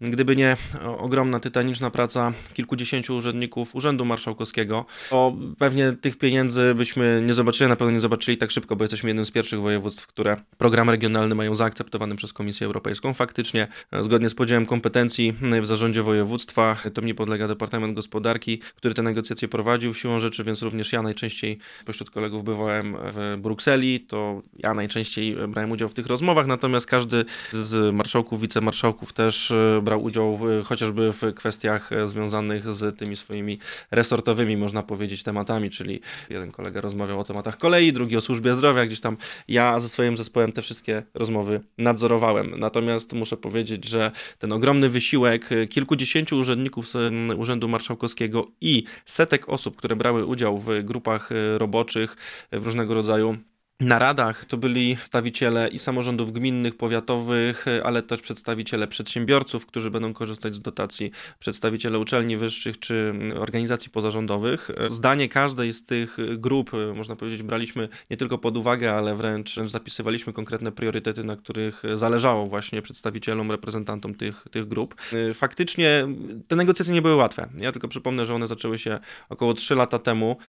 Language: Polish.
Gdyby nie ogromna, tytaniczna praca kilkudziesięciu urzędników Urzędu Marszałkowskiego, to pewnie tych pieniędzy byśmy nie zobaczyli, na pewno nie zobaczyli tak szybko, bo jesteśmy jednym z pierwszych województw, które program regionalny mają zaakceptowany przez Komisję Europejską. Faktycznie, zgodnie z podziałem kompetencji w zarządzie województwa, to mnie podlega Departament Gospodarki, który te negocjacje prowadził siłą rzeczy, więc również ja najczęściej pośród kolegów bywałem w Brukseli, to ja najczęściej brałem udział w tych rozmowach, natomiast każdy z marszałków, wicemarszałków też brał udział chociażby w kwestiach związanych z tymi swoimi resortowymi, można powiedzieć, tematami, czyli jeden kolega rozmawiał o tematach kolei, drugi o służbie zdrowia, gdzieś tam ja ze swoim zespołem te wszystkie rozmowy nadzorowałem. Natomiast muszę powiedzieć, że ten ogromny wysiłek kilkudziesięciu urzędników z Urzędu Marszałkowskiego i setek osób, które brały udział w grupach roboczych, w różnego rodzaju naradach, to byli przedstawiciele i samorządów gminnych, powiatowych, ale też przedstawiciele przedsiębiorców, którzy będą korzystać z dotacji, przedstawiciele uczelni wyższych czy organizacji pozarządowych. Zdanie każdej z tych grup, można powiedzieć, braliśmy nie tylko pod uwagę, ale wręcz zapisywaliśmy konkretne priorytety, na których zależało właśnie przedstawicielom, reprezentantom tych grup. Faktycznie te negocjacje nie były łatwe. Ja tylko przypomnę, że one zaczęły się około 3 lata temu.